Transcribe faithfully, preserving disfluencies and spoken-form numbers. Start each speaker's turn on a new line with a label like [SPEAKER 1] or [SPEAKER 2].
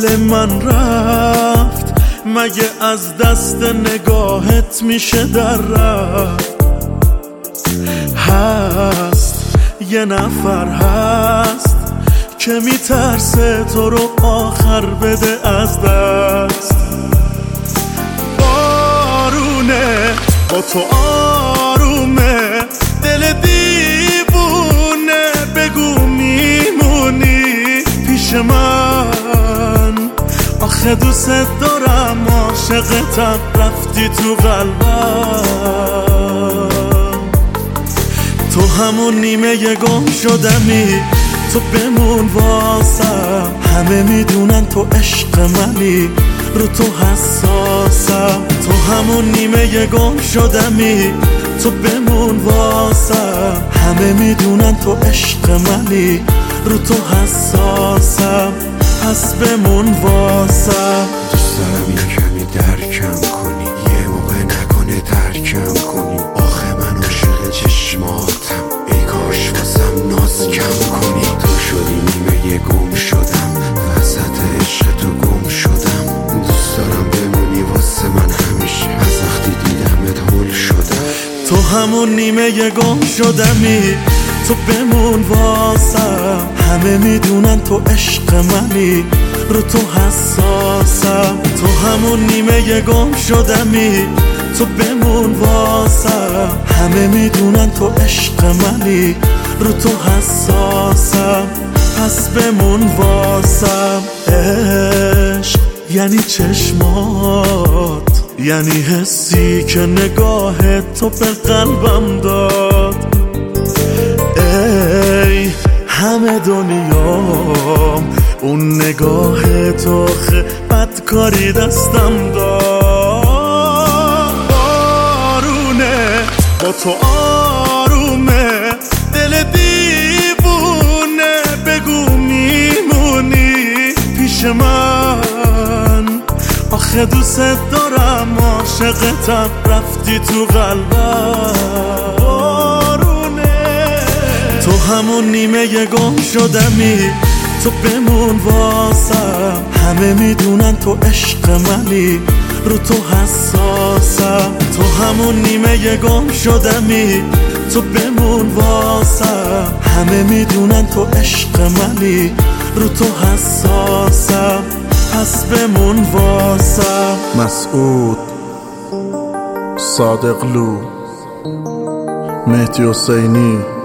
[SPEAKER 1] دل من رفت، مگه از دست نگاهت میشه در رفت؟ هست یه نفر هست که میترسه تو رو آخر بده از دست. بارونه با تو آرومه، دل دیوونه، بگو میمونی پیش من؟ آخه دوست دارم، عاشقتم، رفتی تو قلبم. تو همون نیمه گم شدمی، تو بمون واسم. همه میدونن تو عشق منی، رو تو حساسم. تو همون نیمه گم شدمی، تو بمون واسم. همه میدونن تو عشق منی، رو تو حساسم. پس بمون واسم.
[SPEAKER 2] دوست دارم یه کمی درکم کنی، یه موقع نکنه ترکم کنی. آخه من عاشق چشماتم، ای کاش واسم ناز کم کنی. تو شدی نیمه گم شدم، وسط عشق تو گم شدم. دوست دارم بمونی واسه من همیشه، از وقتی دیدمت هول شدم.
[SPEAKER 1] تو همون نیمه گم شدمی، تو بمون واسم. همه میدونن تو عشق منی، رو تو حساسم. تو همون نیمه گم شدمی، تو بمون واسم. همه میدونن تو عشق منی، رو تو حساسم. پس بمون واسم. عشق یعنی چشمات، یعنی حسی که نگاه تو به قلبم داد. ای همه دنیام، اون نگاه تو خه بدکاری دستم داد. بارونه با تو آرومه، دل دیوونه، بگو میمونی پیش من؟ آخه دوست دارم، عاشقتم، رفتی تو قلبم. تو همون نیمه گم شدمی، تو بمون واسم. همه میدونن تو عشق منی، رو تو حساسم. تو همون نیمه گم شدمی، تو بمون واسم. همه میدونن تو عشق منی، رو تو حساسم. پس بمون واسم.
[SPEAKER 3] مسعود، صادقلو، مهدی حسینی.